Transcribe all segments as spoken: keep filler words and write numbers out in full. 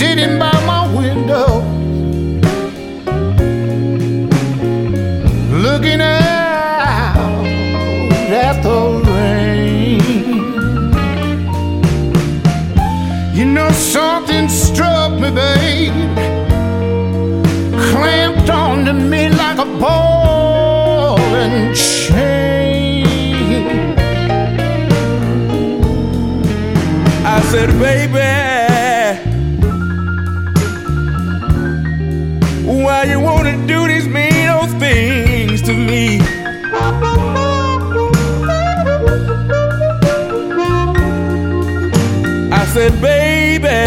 sitting by my window, looking out at the rain. You know, something struck me, babe, clamped onto me like a ball and chain. I said, baby, why you wanna do these mean old things to me? I said, baby,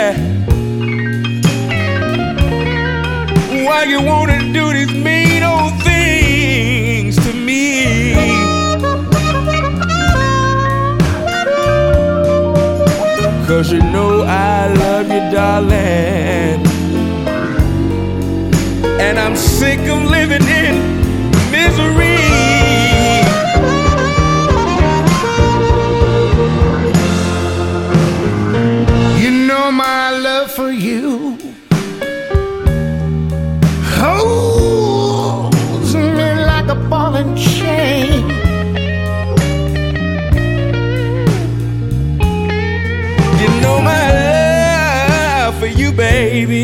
why you wanna do these mean old things to me? Cause you know I love you, darling, and I'm sick of living in misery. You know my love for you holds me like a ball and chain. You know my love for you, baby,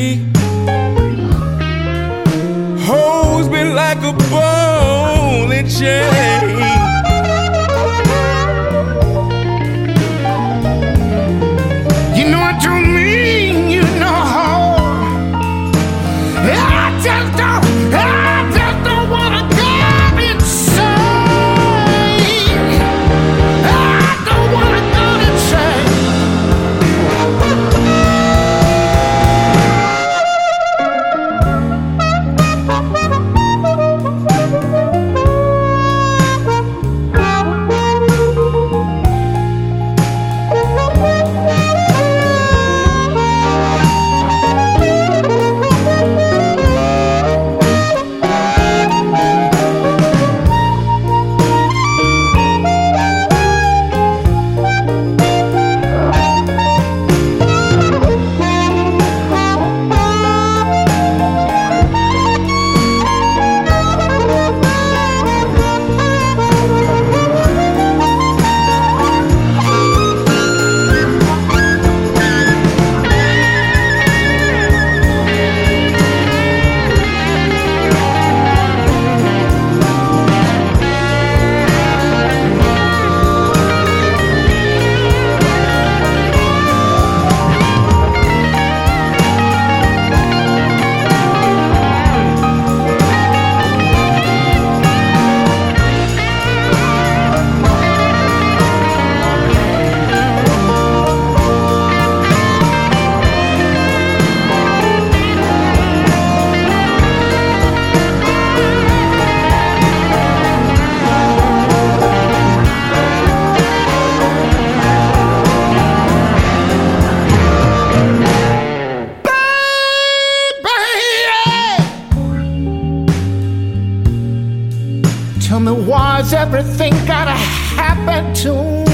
holds me like a ball and chain. You know I don't mean you no harm. I just don't, I just don't wanna go insane. I don't wanna go insane. Tell me, why's everything gotta happen to me?